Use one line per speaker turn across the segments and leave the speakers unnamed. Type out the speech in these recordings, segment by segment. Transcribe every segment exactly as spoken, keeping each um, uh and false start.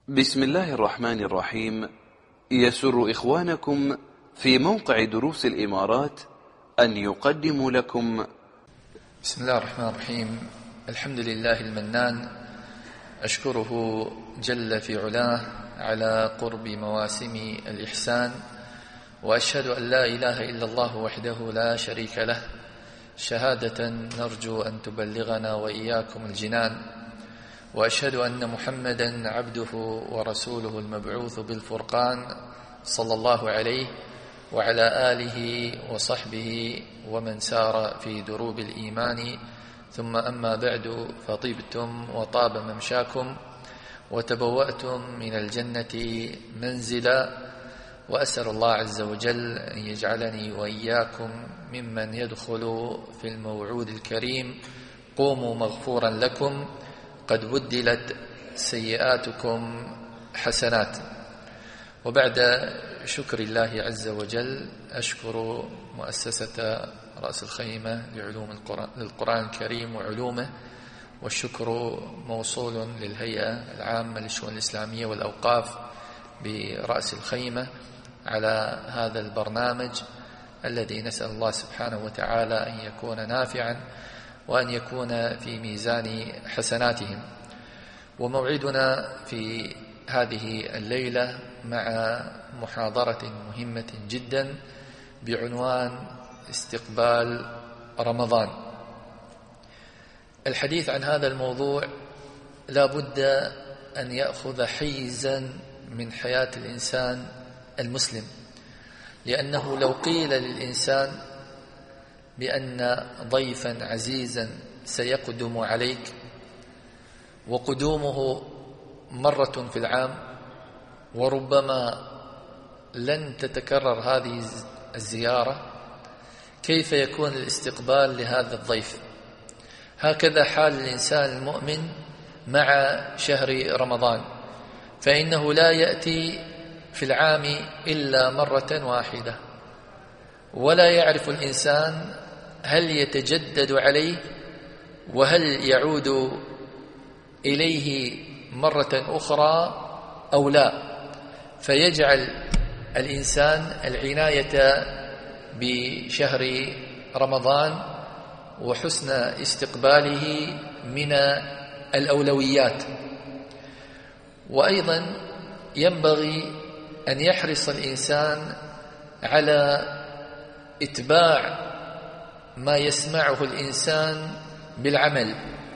بسم الله الرحمن الرحيم. يسر إخوانكم في موقع دروس الإمارات أن يقدموا لكم
بسم الله الرحمن الرحيم. الحمد لله المنان، أشكره جل في علاه على قرب مواسم الإحسان، وأشهد أن لا إله إلا الله وحده لا شريك له، شهادة نرجو أن تبلغنا وإياكم الجنان. وأشهد أن محمدا عبده ورسوله المبعوث بالفرقان صلى الله عليه وعلى آله وصحبه ومن سار في دروب الإيمان، ثم أما بعد، فطبتم وطاب ممشاكم وتبوأتم من الجنة منزلا، وأسأل الله عز وجل أن يجعلني وإياكم ممن يدخل في الموعود الكريم: قوموا مغفورا لكم قد بدلت سيئاتكم حسنات. وبعد شكر الله عز وجل أشكر مؤسسة رأس الخيمة لعلوم القرآن للقرآن الكريم وعلومه، والشكر موصول للهيئة العامة للشؤون الإسلامية والأوقاف برأس الخيمة على هذا البرنامج الذي نسأل الله سبحانه وتعالى أن يكون نافعا وأن يكون في ميزان حسناتهم. وموعدنا في هذه الليلة مع محاضرة مهمة جدا بعنوان استقبال رمضان. الحديث عن هذا الموضوع لا بد أن يأخذ حيزا من حياة الإنسان المسلم، لأنه لو قيل للإنسان بأن ضيفا عزيزا سيقدم عليك، وقدومه مرة في العام، وربما لن تتكرر هذه الزيارة، كيف يكون الاستقبال لهذا الضيف؟ هكذا حال الإنسان المؤمن مع شهر رمضان، فإنه لا يأتي في العام إلا مرة واحدة، ولا يعرف الإنسان هل يتجدد عليه وهل يعود إليه مرة أخرى أو لا. فيجعل الإنسان العناية بشهر رمضان وحسن استقباله من الأولويات. وأيضا ينبغي أن يحرص الإنسان على إتباع ما يسمعه الإنسان بالعمل.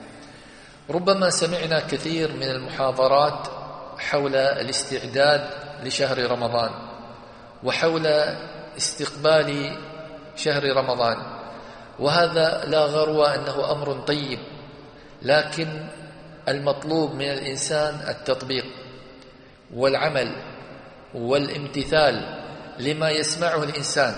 ربما سمعنا كثير من المحاضرات حول الاستعداد لشهر رمضان وحول استقبال شهر رمضان، وهذا لا غرو أنه أمر طيب، لكن المطلوب من الإنسان التطبيق والعمل والامتثال لما يسمعه الإنسان،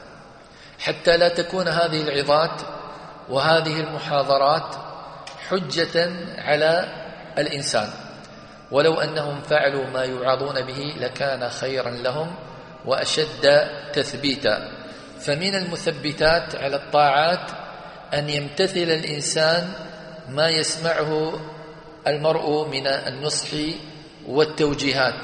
حتى لا تكون هذه العظات وهذه المحاضرات حجة على الإنسان. ولو أنهم فعلوا ما يوعظون به لكان خيرا لهم وأشد تثبيتا. فمن المثبتات على الطاعات أن يمتثل الإنسان ما يسمعه المرء من النصح والتوجيهات.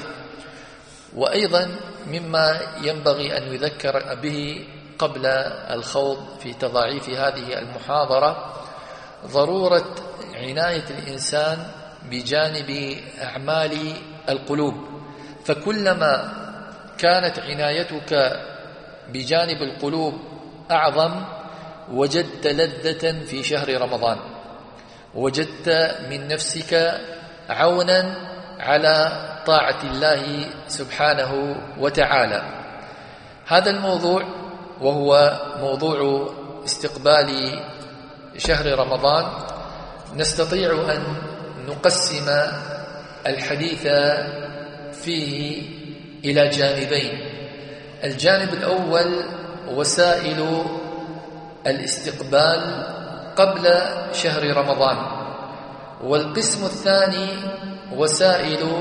وأيضا مما ينبغي أن يذكر به قبل الخوض في تضاعيف هذه المحاضرة ضرورة عناية الإنسان بجانب أعمال القلوب، فكلما كانت عنايتك بجانب القلوب أعظم وجدت لذة في شهر رمضان، وجدت من نفسك عونا على طاعة الله سبحانه وتعالى. هذا الموضوع وهو موضوع استقبال شهر رمضان نستطيع أن نقسم الحديث فيه إلى جانبين. الجانب الأول وسائل الاستقبال قبل شهر رمضان، والقسم الثاني وسائل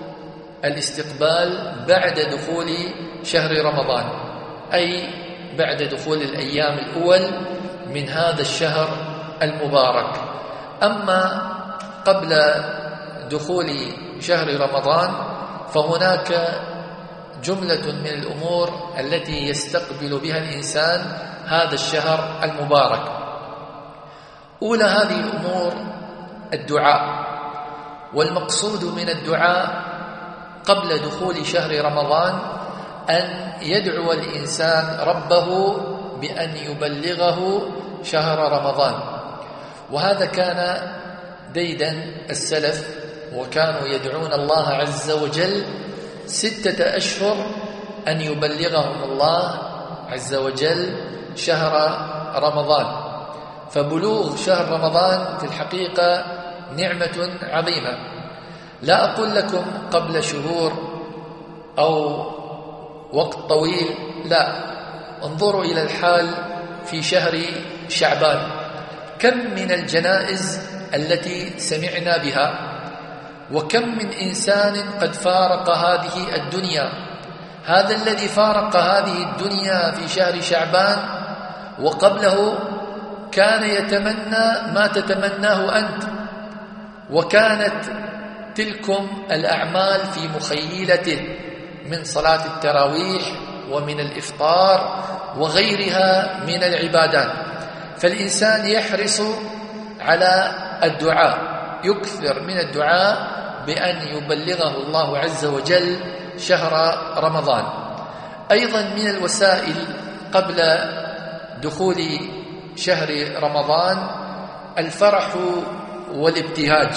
الاستقبال بعد دخول شهر رمضان، أي بعد دخول الأيام الأول من هذا الشهر المبارك. أما قبل دخول شهر رمضان فهناك جملة من الأمور التي يستقبل بها الإنسان هذا الشهر المبارك. أولى هذه الأمور الدعاء، والمقصود من الدعاء قبل دخول شهر رمضان أن يدعو الإنسان ربه بأن يبلغه شهر رمضان. وهذا كان ديدا السلف، وكانوا يدعون الله عز وجل ستة أشهر أن يبلغهم الله عز وجل شهر رمضان. فبلوغ شهر رمضان في الحقيقة نعمة عظيمة. لا أقول لكم قبل شهور أو وقت طويل، لا، انظروا إلى الحال في شهر شعبان. كم من الجنائز التي سمعنا بها، وكم من إنسان قد فارق هذه الدنيا. هذا الذي فارق هذه الدنيا في شهر شعبان وقبله كان يتمنى ما تتمناه أنت، وكانت تلكم الأعمال في مخيلته من صلاة التراويح ومن الإفطار وغيرها من العبادات. فالإنسان يحرص على الدعاء، يكثر من الدعاء بأن يبلغه الله عز وجل شهر رمضان. أيضا من الوسائل قبل دخول شهر رمضان الفرح والابتهاج،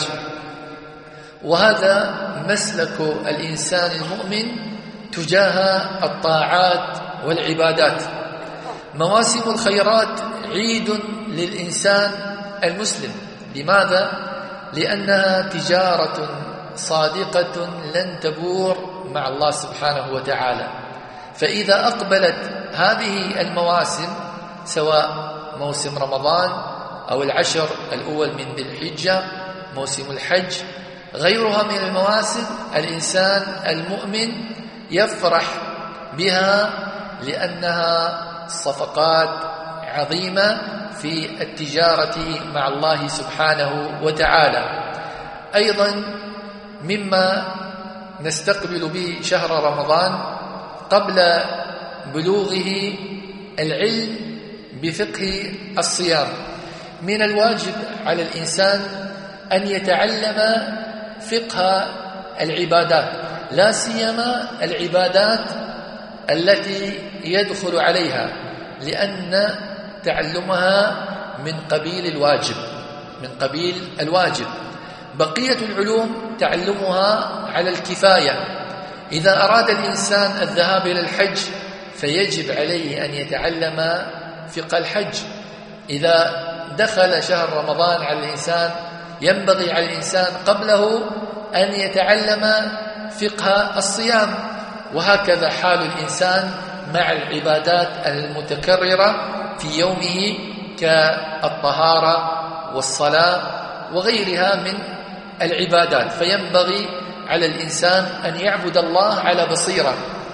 وهذا مسلك الإنسان المؤمن تجاه الطاعات والعبادات. مواسم الخيرات عيد للإنسان المسلم. لماذا؟ لأنها تجارة صادقة لن تبور مع الله سبحانه وتعالى. فإذا أقبلت هذه المواسم، سواء موسم رمضان أو العشر الأول من ذي الحجة، موسم الحج، غيرها من المواسم، الإنسان المؤمن يفرح بها لأنها صفقات عظيمة في التجارة مع الله سبحانه وتعالى. أيضا مما نستقبل به شهر رمضان قبل بلوغه العلم بفقه الصيام. من الواجب على الإنسان أن يتعلم فقه العبادات، لا سيما العبادات التي يدخل عليها، لأن تعلمها من قبيل الواجب من قبيل الواجب. بقية العلوم تعلمها على الكفاية. إذا أراد الإنسان الذهاب إلى الحج فيجب عليه أن يتعلم فقه الحج. إذا دخل شهر رمضان على الإنسان ينبغي على الإنسان قبله أن يتعلم فقه الصيام. وهكذا حال الإنسان مع العبادات المتكررة في يومه كالطهارة والصلاة وغيرها من العبادات. فينبغي على الإنسان أن يعبد الله على بصيرة،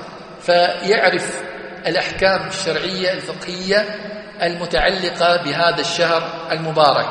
فيعرف الأحكام الشرعية الفقهية المتعلقة بهذا الشهر المبارك.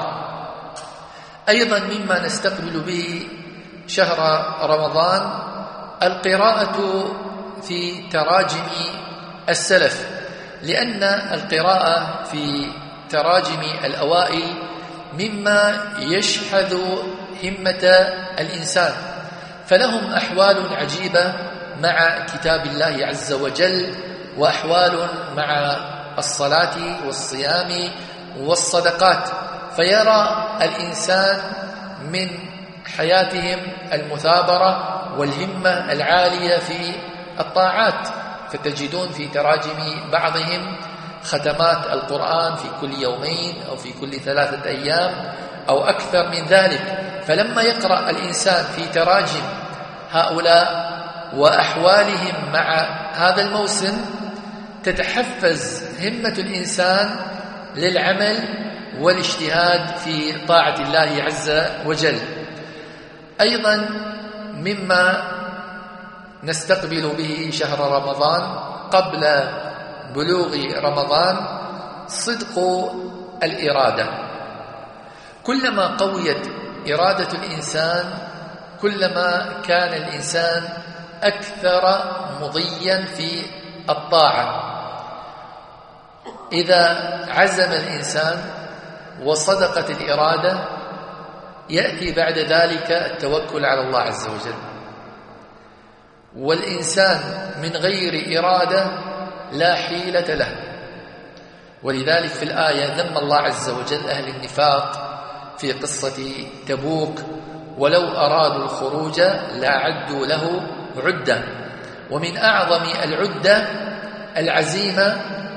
أيضا مما نستقبل به شهر رمضان القراءة في تراجم السلف، لأن القراءة في تراجم الأوائل مما يشحذ همة الإنسان، فلهم أحوال عجيبة مع كتاب الله عز وجل، وأحوال مع الصلاة والصيام والصدقات، فيرى الإنسان من حياتهم المثابرة والهمة العالية في الطاعات. فتجدون في تراجم بعضهم ختمات القرآن في كل يومين أو في كل ثلاثة أيام أو أكثر من ذلك. فلما يقرأ الإنسان في تراجم هؤلاء وأحوالهم مع هذا الموسم تتحفز همة الإنسان للعمل والاجتهاد في طاعة الله عز وجل. أيضا مما نستقبل به شهر رمضان قبل بلوغ رمضان صدق الإرادة. كلما قويت إرادة الإنسان كلما كان الإنسان أكثر مضيا في الطاعة. إذا عزم الإنسان وصدقت الإرادة يأتي بعد ذلك التوكل على الله عز وجل. والإنسان من غير إرادة لا حيلة له، ولذلك في الآية ذم الله عز وجل أهل النفاق في قصة تبوك: ولو أرادوا الخروج لأعدوا له عدة. ومن أعظم العدة العزيمة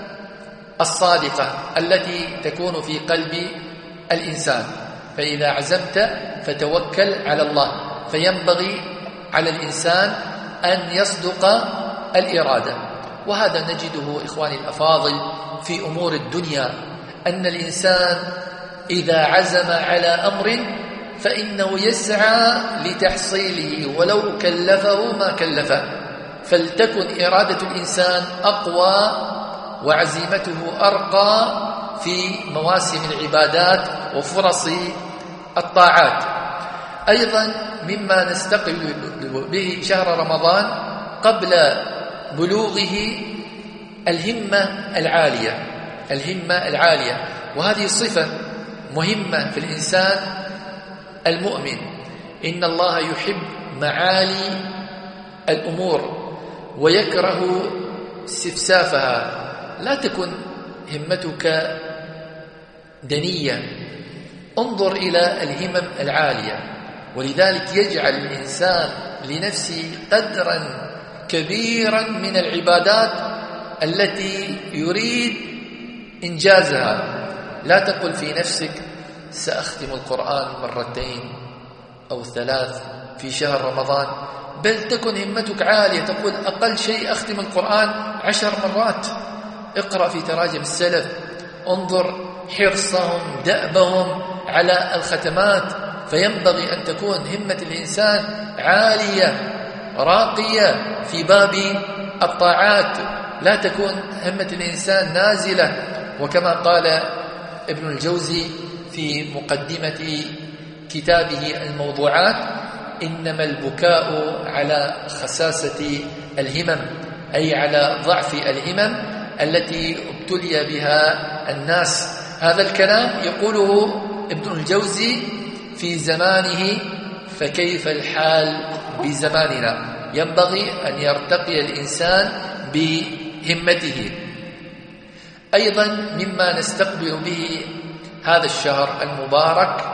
الصادقة التي تكون في قلب الإنسان. فإذا عزمت فتوكل على الله، فينبغي على الإنسان أن يصدق الإرادة. وهذا نجده إخواني الأفاضل في أمور الدنيا، أن الإنسان إذا عزم على أمر فإنه يسعى لتحصيله ولو كلفه ما كلفه. فلتكن إرادة الإنسان أقوى وعزيمته أرقى في مواسم العبادات وفرص الطاعات. أيضا مما نستقبل به شهر رمضان قبل بلوغه الهمة العالية، الهمة العالية، وهذه صفة مهمة في الإنسان المؤمن. إن الله يحب معالي الأمور ويكره استفسافها. لا تكن همتك دنية، انظر إلى الهمم العالية. ولذلك يجعل الإنسان لنفسه قدرا كبيرا من العبادات التي يريد إنجازها. لا تقل في نفسك سأختم القرآن مرتين أو ثلاث في شهر رمضان، بل تكن همتك عالية، تقول أقل شيء أختم القرآن عشر مرات. اقرأ في تراجم السلف، انظر حرصهم دأبهم على الختمات. فينبغي أن تكون همة الإنسان عالية راقية في باب الطاعات، لا تكون همة الإنسان نازلة. وكما قال ابن الجوزي في مقدمة كتابه الموضوعات: إنما البكاء على خساسة الهمم، أي على ضعف الهمم التي ابتلي بها الناس. هذا الكلام يقوله ابن الجوزي في زمانه، فكيف الحال بزماننا؟ ينبغي أن يرتقي الإنسان بهمته. أيضا مما نستقبل به هذا الشهر المبارك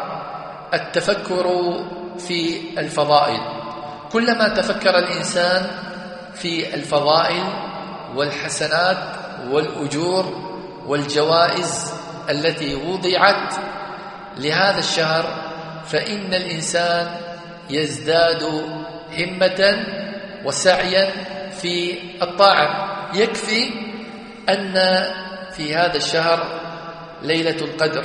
التفكر في الفضائل. كلما تفكر الإنسان في الفضائل والحسنات والأجور والجوائز التي وضعت لهذا الشهر فإن الإنسان يزداد همة وسعيا في الطاعة. يكفي أن في هذا الشهر ليلة القدر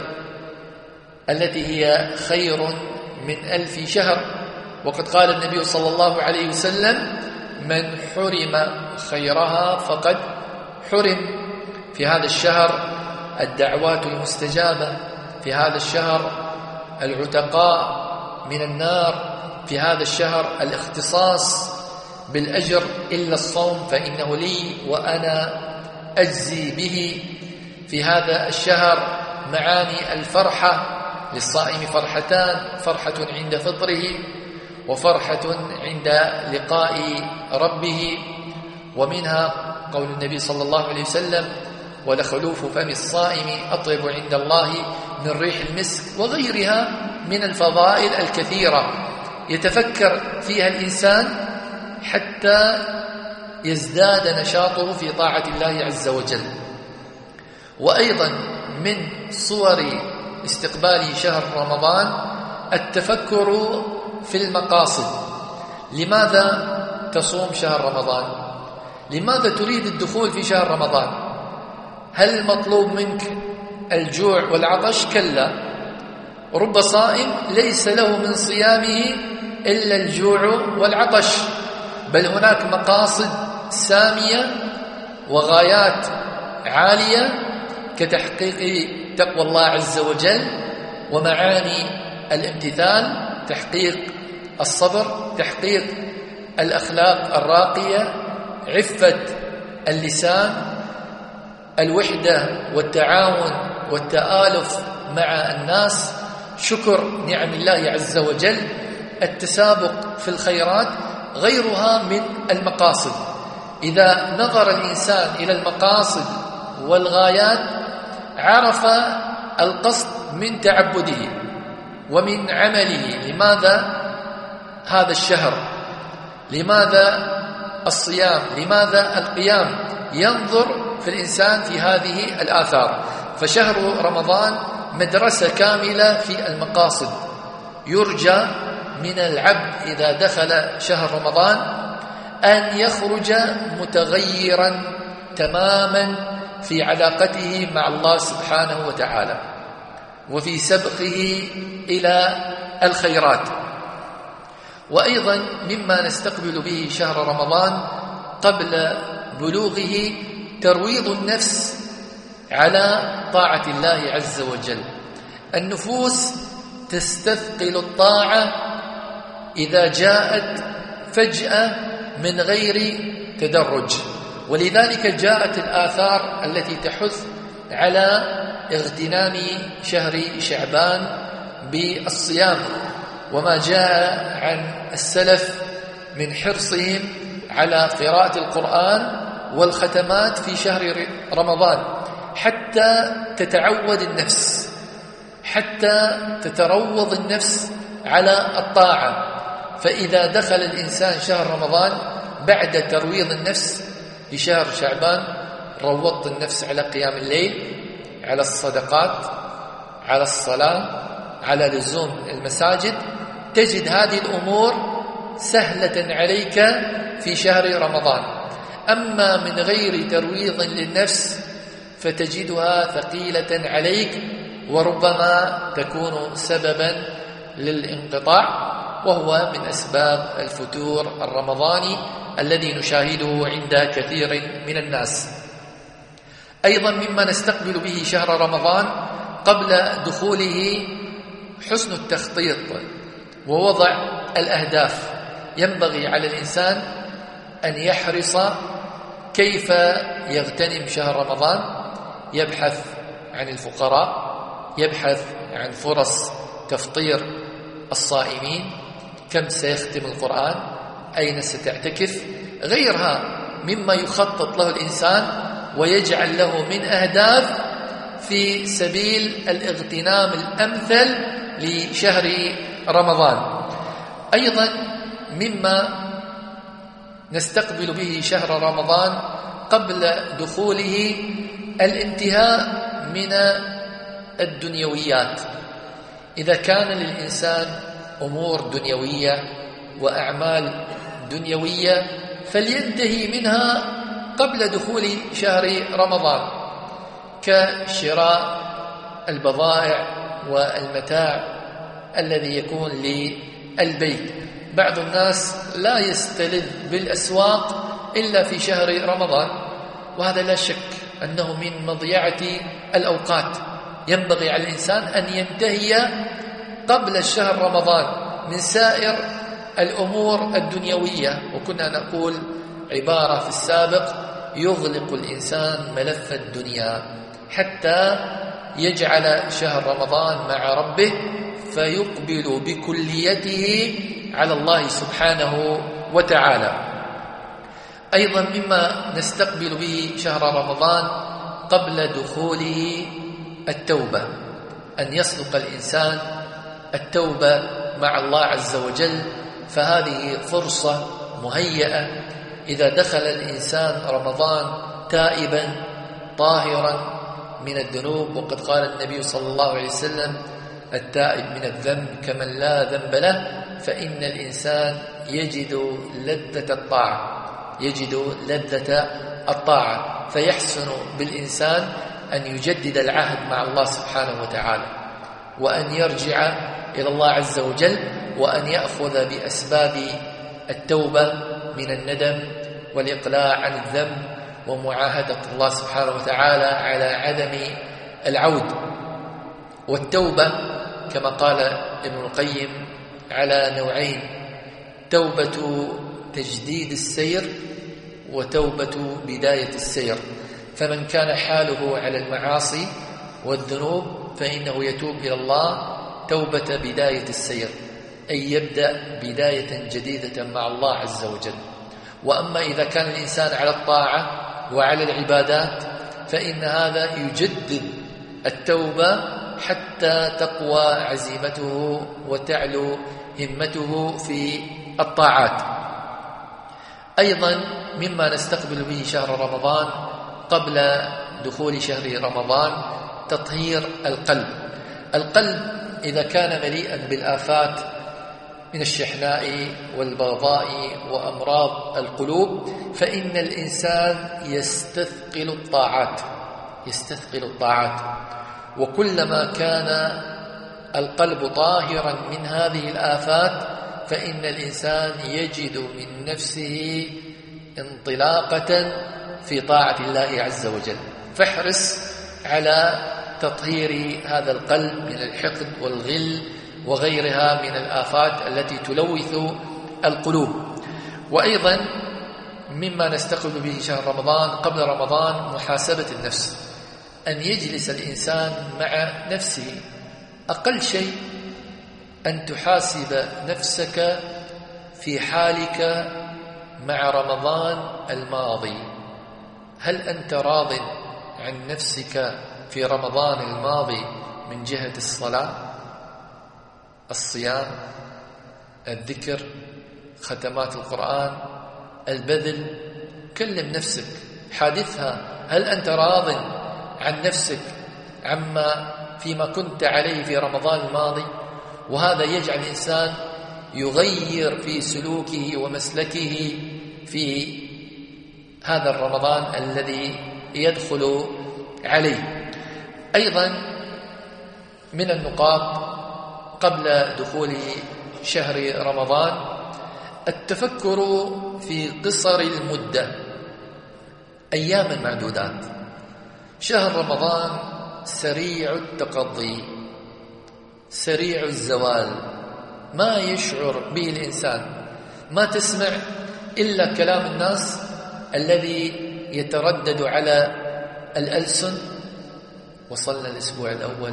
التي هي خير من ألف شهر، وقد قال النبي صلى الله عليه وسلم: من حرم خيرها فقد حرم. في هذا الشهر الدعوات المستجابة، في هذا الشهر العتقاء من النار، في هذا الشهر الاختصاص بالأجر إلا الصوم فإنه لي وأنا أجزي به. في هذا الشهر معاني الفرحة، للصائم فرحتان: فرحة عند فطره وفرحة عند لقاء ربه. ومنها قول النبي صلى الله عليه وسلم: ولخلوف فم الصائم أطيب عند الله من ريح المسك. وغيرها من الفضائل الكثيرة يتفكر فيها الإنسان حتى يزداد نشاطه في طاعة الله عز وجل. وأيضا من صور استقبال شهر رمضان التفكر في المقاصد. لماذا تصوم شهر رمضان؟ لماذا تريد الدخول في شهر رمضان؟ هل مطلوب منك الجوع والعطش؟ كلا، رب صائم ليس له من صيامه إلا الجوع والعطش، بل هناك مقاصد سامية وغايات عالية كتحقيق تقوى الله عز وجل ومعاني الامتثال، تحقيق الصبر، تحقيق الأخلاق الراقية، عفة اللسان، الوحدة والتعاون والتآلف مع الناس، شكر نعم الله عز وجل، التسابق في الخيرات، غيرها من المقاصد. إذا نظر الإنسان إلى المقاصد والغايات عرف القصد من تعبده ومن عمله. لماذا هذا الشهر؟ لماذا الصيام؟ لماذا القيام؟ ينظر في الإنسان في هذه الآثار. فشهر رمضان مدرسة كاملة في المقاصد. يرجى من العبد إذا دخل شهر رمضان أن يخرج متغيرا تماما في علاقته مع الله سبحانه وتعالى وفي سبقه إلى الخيرات. وأيضا مما نستقبل به شهر رمضان قبل بلوغه ترويض النفس على طاعة الله عز وجل. النفوس تستثقل الطاعة إذا جاءت فجأة من غير تدرج، ولذلك جاءت الآثار التي تحث على اغتنام شهر شعبان بالصيام، وما جاء عن السلف من حرصهم على قراءة القرآن والختمات في شهر رمضان حتى تتعود النفس، حتى تتروض النفس على الطاعة. فإذا دخل الإنسان شهر رمضان بعد ترويض النفس في شهر شعبان روضت النفس على قيام الليل، على الصدقات، على الصلاة، على لزوم المساجد. تجد هذه الأمور سهلة عليك في شهر رمضان. أما من غير ترويض للنفس فتجدها ثقيلة عليك، وربما تكون سببا للانقطاع، وهو من أسباب الفتور الرمضاني الذي نشاهده عند كثير من الناس. أيضا مما نستقبل به شهر رمضان قبل دخوله حسن التخطيط ووضع الأهداف. ينبغي على الإنسان أن يحرص كيف يغتنم شهر رمضان، يبحث عن الفقراء، يبحث عن فرص تفطير الصائمين، كم سيختم القرآن، أين ستعتكف، غيرها مما يخطط له الإنسان ويجعل له من أهداف في سبيل الاغتنام الأمثل لشهر رمضان. أيضا مما نستقبل به شهر رمضان قبل دخوله الانتهاء من الدنيويات. إذا كان للإنسان أمور دنيوية وأعمال دنيوية فلينتهي منها قبل دخول شهر رمضان، كشراء البضائع والمتاع الذي يكون للبيت. بعض الناس لا يستلذ بالأسواق إلا في شهر رمضان، وهذا لا شك أنه من مضيعة الأوقات. ينبغي على الإنسان أن ينتهي قبل الشهر رمضان من سائر الأمور الدنيوية. وكنا نقول عبارة في السابق: يغلق الإنسان ملف الدنيا حتى يجعل شهر رمضان مع ربه فيقبل بكليته على الله سبحانه وتعالى. أيضا مما نستقبل به شهر رمضان قبل دخوله التوبة، أن يصدق الإنسان التوبة مع الله عز وجل. فهذه فرصة مهيئة إذا دخل الإنسان رمضان تائبا طاهرا من الذنوب. وقد قال النبي صلى الله عليه وسلم: التائب من الذنب كمن لا ذنب له. فإن الإنسان يجد لذة الطاعة، يجد لذة الطاعة فيحسن بالإنسان أن يجدد العهد مع الله سبحانه وتعالى، وأن يرجع إلى الله عز وجل، وأن يأخذ بأسباب التوبة من الندم والإقلاع عن الذنب ومعاهدة الله سبحانه وتعالى على عدم العود. والتوبة كما قال ابن القيم على نوعين: توبة تجديد السير وتوبة بداية السير. فمن كان حاله على المعاصي والذنوب فإنه يتوب إلى الله توبة بداية السير، أي يبدأ بداية جديدة مع الله عز وجل. وأما إذا كان الإنسان على الطاعة وعلى العبادات فإن هذا يجدد التوبة حتى تقوى عزيمته وتعلو همته في الطاعات. أيضا مما نستقبل به شهر رمضان قبل دخول شهر رمضان تطهير القلب. القلب إذا كان مليئا بالآفات من الشحناء والبغضاء وأمراض القلوب فإن الإنسان يستثقل الطاعات يستثقل الطاعات وكلما كان القلب طاهرا من هذه الآفات فإن الإنسان يجد من نفسه انطلاقة في طاعة الله عز وجل. فاحرص على تطهير هذا القلب من الحقد والغل وغيرها من الآفات التي تلوث القلوب. وأيضا مما نستقبل به شهر رمضان قبل رمضان محاسبة النفس، أن يجلس الإنسان مع نفسه، أقل شيء أن تحاسب نفسك في حالك مع رمضان الماضي. هل أنت راض عن نفسك في رمضان الماضي من جهة الصلاة، الصيام، الذكر، ختمات القرآن، البذل؟ كلم نفسك، حادثها، هل أنت راض عن نفسك عما فيما كنت عليه في رمضان الماضي؟ وهذا يجعل الإنسان يغير في سلوكه ومسلكه في هذا الرمضان الذي يدخل عليه. أيضا من النقاط قبل دخول شهر رمضان التفكر في قصر المدة، أيام معدودات. شهر رمضان سريع التقضي، سريع الزوال، ما يشعر به الإنسان، ما تسمع إلا كلام الناس الذي يتردد على الألسن. وصلنا الأسبوع الأول،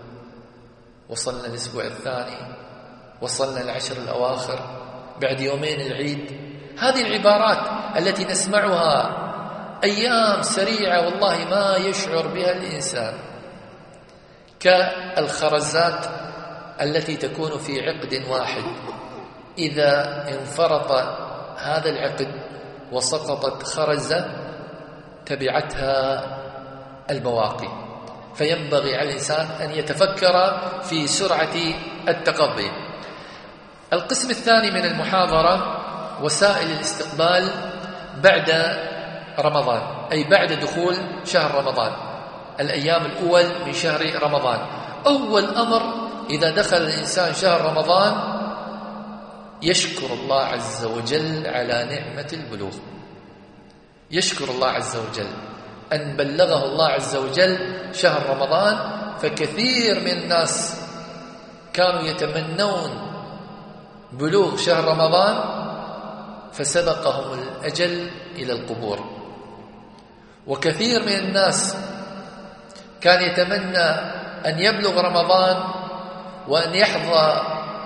وصلنا الأسبوع الثاني، وصلنا العشر الأواخر، بعد يومين العيد. هذه العبارات التي نسمعها أيام سريعة والله ما يشعر بها الإنسان، كالخرزات التي تكون في عقد واحد، إذا انفرط هذا العقد وسقطت خرزة تبعتها البواقي. فينبغي على الإنسان أن يتفكر في سرعة التقضي. القسم الثاني من المحاضرة وسائل الاستقبال بعد رمضان، أي بعد دخول شهر رمضان، الأيام الأول من شهر رمضان. أول أمر إذا دخل الإنسان شهر رمضان يشكر الله عز وجل على نعمة البلوغ، يشكر الله عز وجل أن بلغه الله عز وجل شهر رمضان. فكثير من الناس كانوا يتمنون بلوغ شهر رمضان فسبقهم الأجل إلى القبور، وكثير من الناس كان يتمنى أن يبلغ رمضان وأن يحظى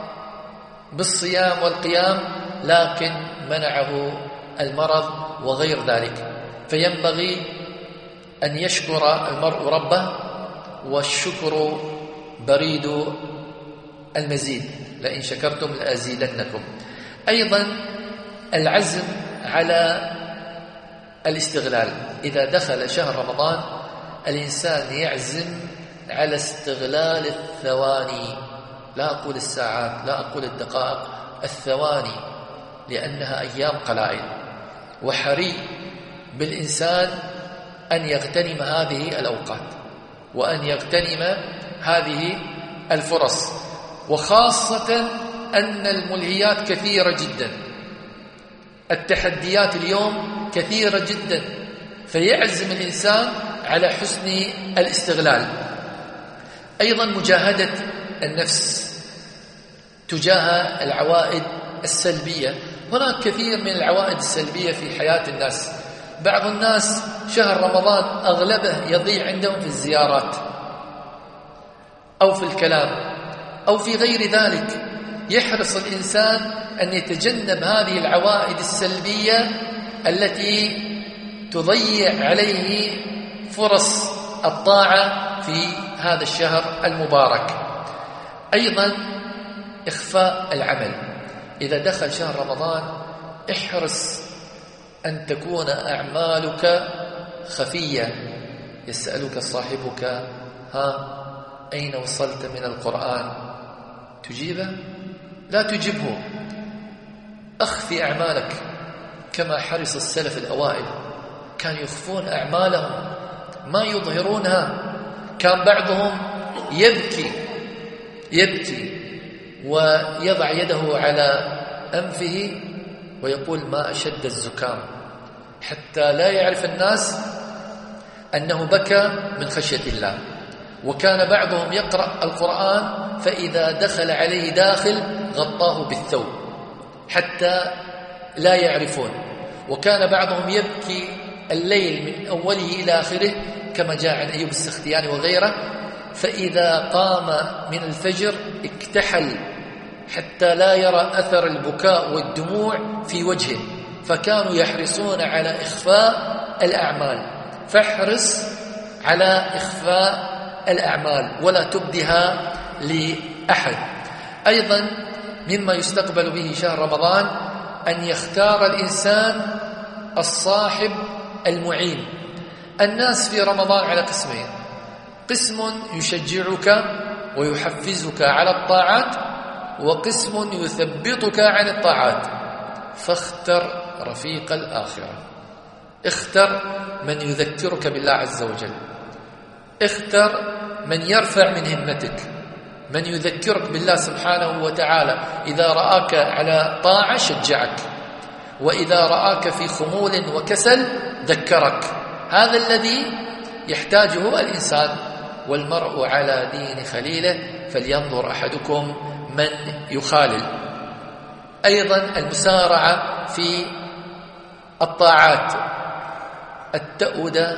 بالصيام والقيام لكن منعه المرض وغير ذلك. فينبغي أن يشكر المرء ربه، والشكر بريد المزيد، لئن شكرتم لأزيدنكم. أيضا العزم على الاستغلال، إذا دخل شهر رمضان الإنسان يعزم على استغلال الثواني، لا أقول الساعات، لا أقول الدقائق، الثواني، لأنها أيام قلائل، وحري بالإنسان أن يغتنم هذه الأوقات وأن يغتنم هذه الفرص، وخاصة أن الملهيات كثيرة جدا، التحديات اليوم كثيرة جدا، فيعزم الإنسان على حسن الاستغلال. أيضا مجاهدة النفس تجاه العوائد السلبية هناك كثير من العوائد السلبية في حياة الناس. بعض الناس شهر رمضان أغلبه يضيع عندهم في الزيارات أو في الكلام أو في غير ذلك. يحرص الإنسان أن يتجنب هذه العوائد السلبية التي تضيع عليه فرص الطاعة في هذا الشهر المبارك. أيضا إخفاء العمل. إذا دخل شهر رمضان احرص أن تكون أعمالك خفية. يسألك صاحبك: ها أين وصلت من القرآن؟ تجيبه؟ لا تجيبه. أخفي أعمالك كما حرص السلف الأوائل، كانوا يخفون أعمالهم ما يظهرونها. كان بعضهم يبكي يبكي ويضع يده على أنفه ويقول: ما أشد الزكام، حتى لا يعرف الناس أنه بكى من خشية الله. وكان بعضهم يقرأ القرآن فإذا دخل عليه داخل غطاه بالثوب حتى لا يعرفون. وكان بعضهم يبكي الليل من أوله إلى آخره كما جاء عن أيوب السختياني وغيره، فإذا قام من الفجر اكتحل حتى لا يرى أثر البكاء والدموع في وجهه. فكانوا يحرصون على إخفاء الأعمال. فاحرص على إخفاء الأعمال ولا تبدها لأحد. أيضا مما يستقبل به شهر رمضان أن يختار الإنسان الصاحب المعين. الناس في رمضان على قسمين: قسم يشجعك ويحفزك على الطاعات، وقسم يثبطك عن الطاعات. فاختر رفيق الآخرة. اختر من يذكرك بالله عز وجل. اختر من يرفع من همتك، من يذكرك بالله سبحانه وتعالى. إذا رآك على طاعة شجعك، وإذا رآك في خمول وكسل ذكرك. هذا الذي يحتاجه الإنسان. والمرء على دين خليله فلينظر أحدكم من يخالل. أيضا المسارعة في الطاعات. التأودة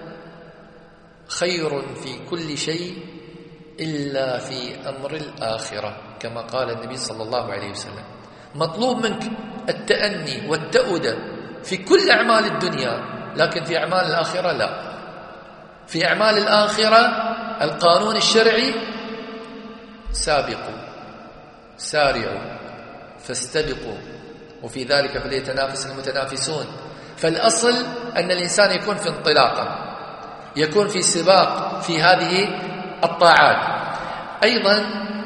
خير في كل شيء إلا في أمر الآخرة، كما قال النبي صلى الله عليه وسلم. مطلوب منك التأني والتأودة في كل أعمال الدنيا، لكن في أعمال الآخرة لا. في أعمال الآخرة القانون الشرعي: سابقوا سارعوا فاستبقوا وفي ذلك فليتنافس المتنافسون. فالأصل أن الإنسان يكون في انطلاقة، يكون في سباق في هذه الطاعات. أيضا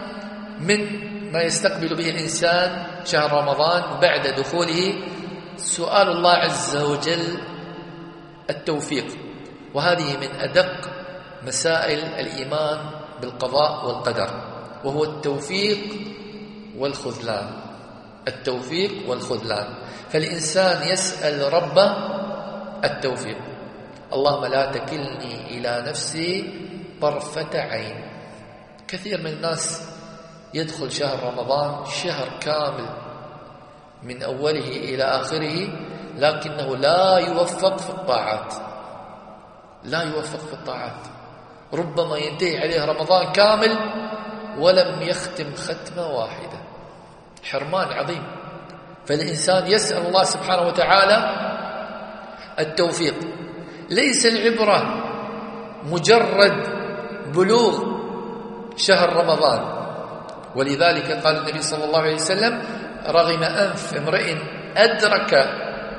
من ما يستقبل به الإنسان شهر رمضان بعد دخوله سؤال الله عز وجل التوفيق. وهذه من أدق مسائل الإيمان بالقضاء والقدر، وهو التوفيق والخذلان. التوفيق والخذلان. فالإنسان يسأل ربه التوفيق: اللهم لا تكلني إلى نفسي طرفة عين. كثير من الناس يدخل شهر رمضان شهر كامل من أوله إلى آخره، لكنه لا يوفق في الطاعات. لا يوفق في الطاعات. ربما ينتهي عليه رمضان كامل ولم يختم ختمة واحدة. حرمان عظيم. فالإنسان يسأل الله سبحانه وتعالى التوفيق. ليس العبرة مجرد بلوغ شهر رمضان، ولذلك قال النبي صلى الله عليه وسلم: رغم أنف امرئ أدرك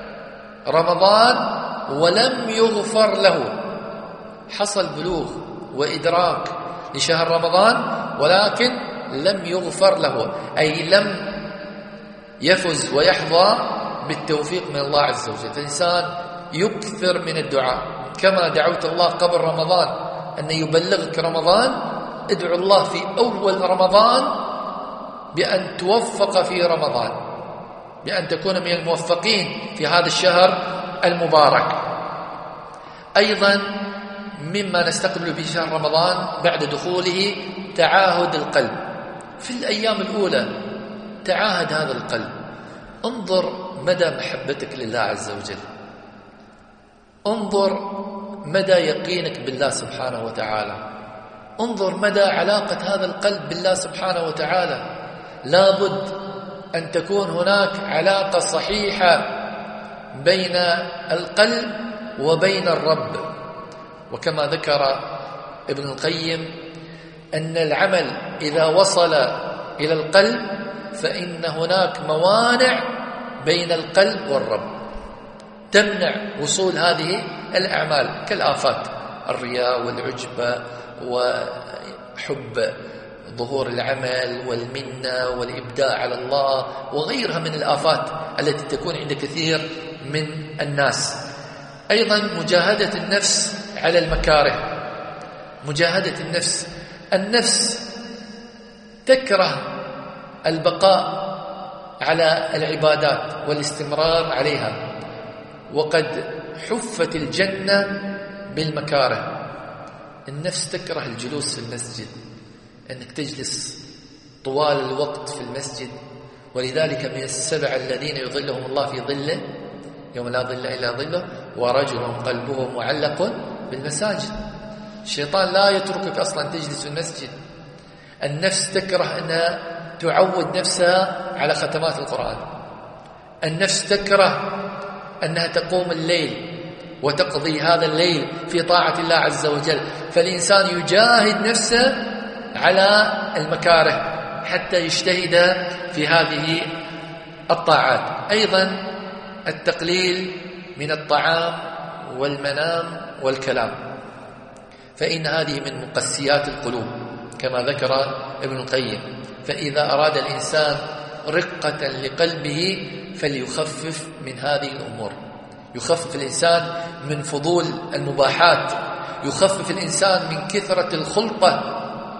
رمضان ولم يغفر له. حصل بلوغ وإدراك لشهر رمضان ولكن لم يغفر له، أي لم يفز ويحظى بالتوفيق من الله عز وجل. فالإنسان يكثر من الدعاء، كما دعوت الله قبل رمضان أن يبلغك رمضان، ادعو الله في أول رمضان بأن توفق في رمضان، بأن تكون من الموفقين في هذا الشهر المبارك. أيضا مما نستقبل به شهر رمضان بعد دخوله تعاهد القلب. في الأيام الأولى تعاهد هذا القلب، انظر مدى محبتك لله عز وجل، انظر مدى يقينك بالله سبحانه وتعالى، انظر مدى علاقة هذا القلب بالله سبحانه وتعالى. لابد أن تكون هناك علاقة صحيحة بين القلب وبين الرب. وكما ذكر ابن القيم أن العمل إذا وصل إلى القلب فإن هناك موانع بين القلب والرب تمنع وصول هذه الأعمال كالآفات، الرياء والعجب وحب ظهور العمل والمنة والإبداع على الله وغيرها من الآفات التي تكون عند كثير من الناس. أيضا مجاهدة النفس على المكاره، مجاهدة النفس، النفس تكره البقاء على العبادات والاستمرار عليها، وقد حفت الجنة بالمكاره. النفس تكره الجلوس في المسجد، أنك تجلس طوال الوقت في المسجد، ولذلك من السبع الذين يظلهم الله في ظله يوم لا ظل إلا ظله ورجل قلبه معلق بالمساجد. الشيطان لا يتركك أصلا تجلس في المسجد. النفس تكره أنها تعود نفسها على ختمات القرآن، النفس تكره أنها تقوم الليل وتقضي هذا الليل في طاعة الله عز وجل. فالإنسان يجاهد نفسه على المكاره حتى يجتهد في هذه الطاعات. أيضا التقليل من الطعام والمنام والكلام، فإن هذه من مقسيات القلوب كما ذكر ابن القيم. فإذا أراد الإنسان رقة لقلبه فليخفف من هذه الأمور، يخفف الإنسان من فضول المباحات، يخفف الإنسان من كثرة الخلطة.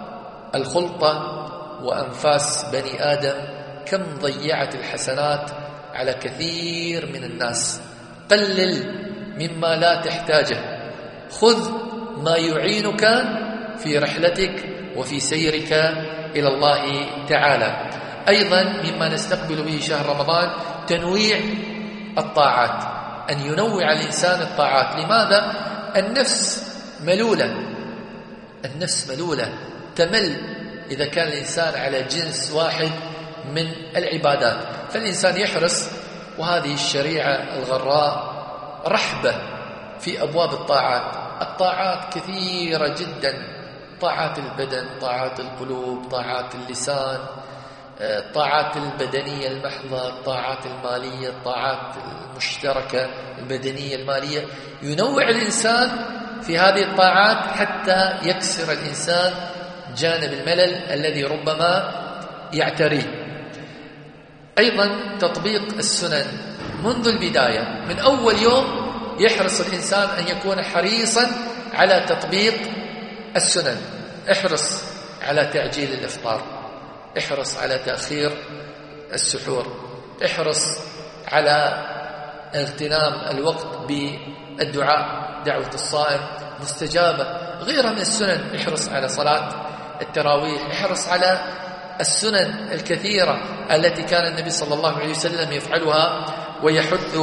الخلطة وأنفاس بني آدم كم ضيعت الحسنات على كثير من الناس. قلل مما لا تحتاجه، خذ ما يعينك في رحلتك وفي سيرك إلى الله تعالى. أيضا مما نستقبل به شهر رمضان تنويع الطاعات، أن ينوع الإنسان الطاعات. لماذا؟ النفس ملولة، النفس ملولة تمل إذا كان الإنسان على جنس واحد من العبادات. فالإنسان يحرص، وهذه الشريعة الغراء رحبة في أبواب الطاعات. الطاعات كثيرة جدا، طاعات البدن، طاعات القلوب، طاعات اللسان، الطاعات البدنية المحضة، الطاعات المالية، الطاعات المشتركة البدنية المالية. ينوع الإنسان في هذه الطاعات حتى يكسر الإنسان جانب الملل الذي ربما يعتريه. أيضا تطبيق السنن منذ البداية، من أول يوم يحرص الإنسان أن يكون حريصا على تطبيق السنن. احرص على تعجيل الإفطار، احرص على تأخير السحور، احرص على اغتنام الوقت بالدعاء، دعوة الصائم مستجابة، غيرها من السنن. احرص على صلاة التراويح، احرص على السنن الكثيرة التي كان النبي صلى الله عليه وسلم يفعلها ويحث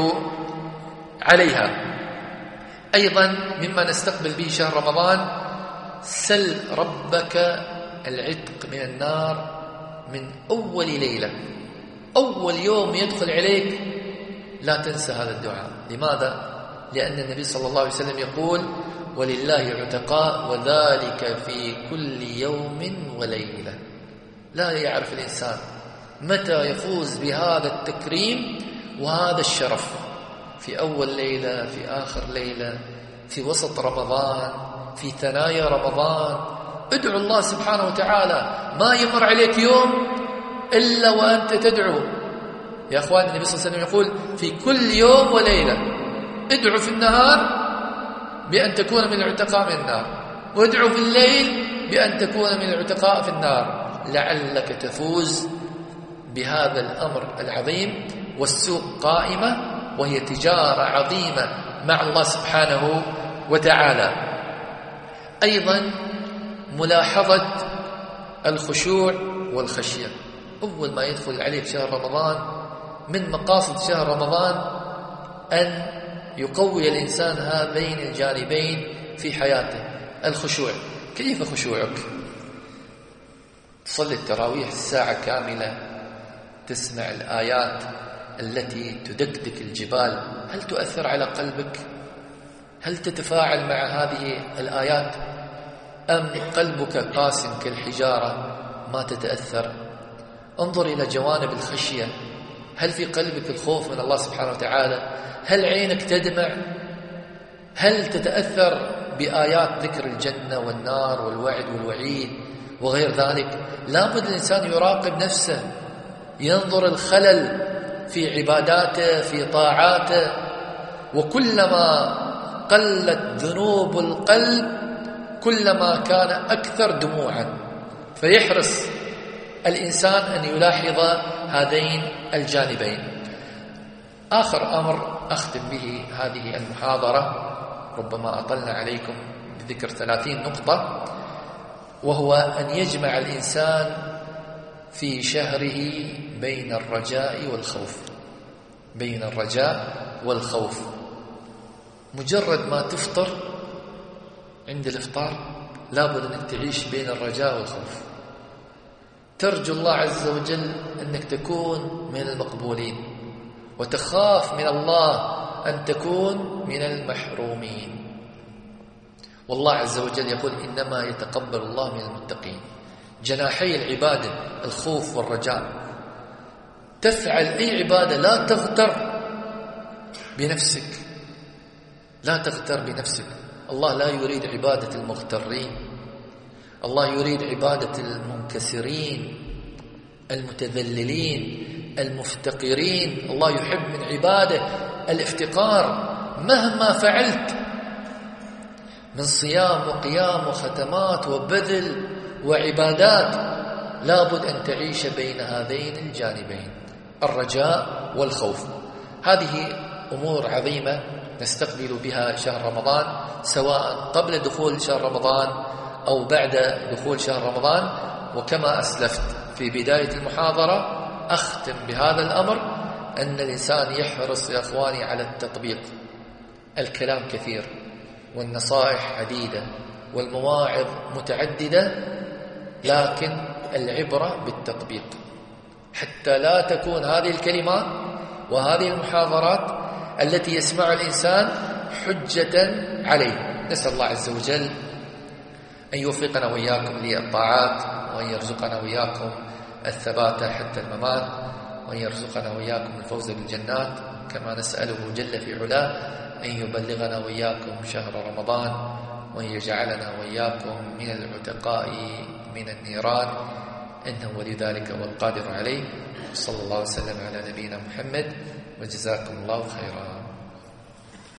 عليها. أيضا مما نستقبل به شهر رمضان سل ربك العتق من النار من أول ليلة، أول يوم يدخل عليك لا تنسى هذا الدعاء. لماذا؟ لأن النبي صلى الله عليه وسلم يقول ولله عتقاء وذلك في كل يوم وليلة. لا يعرف الإنسان متى يفوز بهذا التكريم وهذا الشرف، في أول ليلة، في آخر ليلة، في وسط رمضان، في ثنايا رمضان. ادعو الله سبحانه وتعالى، ما يمر عليك يوم إلا وأنت تدعو. يا أخوان النبي صلى الله عليه وسلم يقول في كل يوم وليلة ادعو في النهار بأن تكون من العتقاء من النار، وادعو في الليل بأن تكون من العتقاء في النار، لعلك تفوز بهذا الأمر العظيم. والسوق قائمة وهي تجارة عظيمة مع الله سبحانه وتعالى. أيضا ملاحظة الخشوع والخشية. أول ما يدخل عليك شهر رمضان من مقاصد شهر رمضان أن يقوي الإنسان هذين الجانبين في حياته. الخشوع، كيف خشوعك؟ تصلي التراويح الساعة كاملة، تسمع الآيات التي تدكدك الجبال، هل تؤثر على قلبك؟ هل تتفاعل مع هذه الآيات؟ أم قلبك قاس كالحجارة ما تتأثر؟ انظر إلى جوانب الخشية، هل في قلبك الخوف من الله سبحانه وتعالى؟ هل عينك تدمع؟ هل تتأثر بآيات ذكر الجنة والنار والوعد والوعيد وغير ذلك؟ لابد الإنسان يراقب نفسه، ينظر الخلل في عباداته في طاعاته، وكلما قلت ذنوب القلب كلما كان أكثر دموعا، فيحرص الإنسان أن يلاحظ هذين الجانبين. آخر أمر أختم به هذه المحاضرة، ربما أطلنا عليكم بذكر ثلاثين نقطة، وهو أن يجمع الإنسان في شهره بين الرجاء والخوف. بين الرجاء والخوف، مجرد ما تفطر عند الإفطار لابد أنك تعيش بين الرجاء والخوف، ترجو الله عز وجل أنك تكون من المقبولين، وتخاف من الله أن تكون من المحرومين. والله عز وجل يقول إنما يتقبل الله من المتقين. جناحي العبادة الخوف والرجاء. تفعل أي عبادة لا تغتر بنفسك، لا تغتر بنفسك. الله لا يريد عبادة المغترين، الله يريد عبادة المنكسرين المتذللين المفتقرين. الله يحب من عباده الافتقار. مهما فعلت من صيام وقيام وختمات وبذل وعبادات لابد أن تعيش بين هذين الجانبين، الرجاء والخوف. هذه أمور عظيمة نستقبل بها شهر رمضان، سواء قبل دخول شهر رمضان أو بعد دخول شهر رمضان. وكما أسلفت في بداية المحاضرة، أختم بهذا الأمر أن الإنسان يحرص يا أخواني على التطبيق. الكلام كثير والنصائح عديدة والمواعظ متعددة، لكن العبرة بالتطبيق، حتى لا تكون هذه الكلمات وهذه المحاضرات التي يسمع الإنسان حجة عليه. نسأل الله عز وجل أن يوفقنا وإياكم للطاعات، وأن يرزقنا وإياكم الثبات حتى الممات، وأن يرزقنا وإياكم الفوز بالجنات، كما نسأله جل في علاه أن يبلغنا وإياكم شهر رمضان، وأن يجعلنا وإياكم من العتقاء من النيران، إنه ولي ذلك والقادر عليه. صلى الله وسلم على نبينا محمد، وجزاكم الله خيرا.